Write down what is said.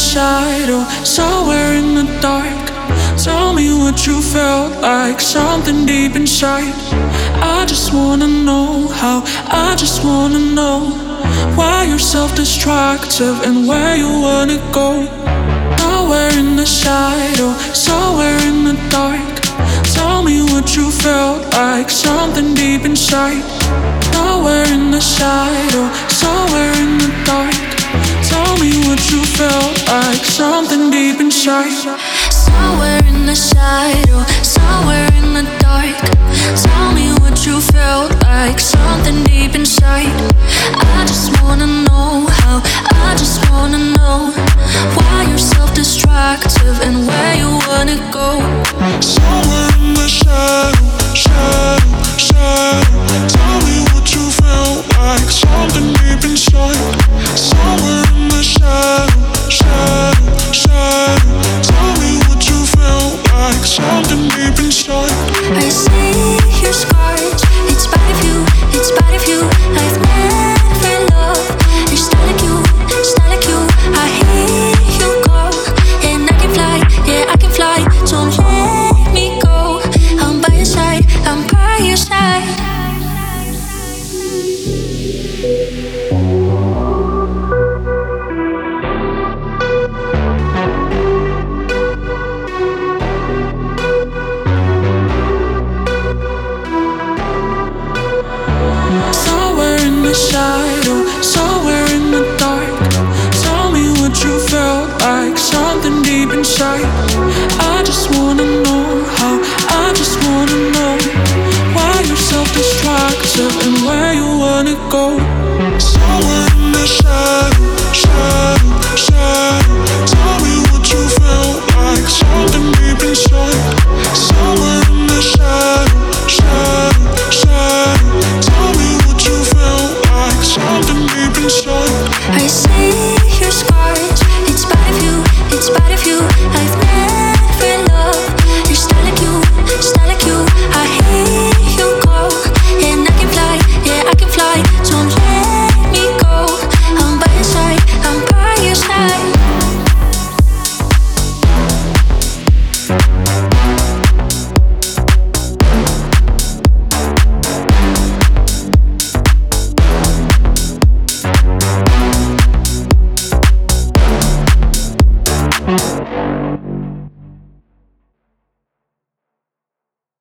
shadow, somewhere in the dark. Tell me what you felt like, something deep inside. I just wanna know how, I just wanna know why you're self-destructive and where you wanna go. Nowhere in the shadow, somewhere in the dark. Tell me what you felt like, something deep inside. Nowhere in the shadow, somewhere in the dark. Tell me what you felt like, something deep inside. Somewhere in the shadow, somewhere in the dark. Tell me what you felt like, something deep inside. I just wanna know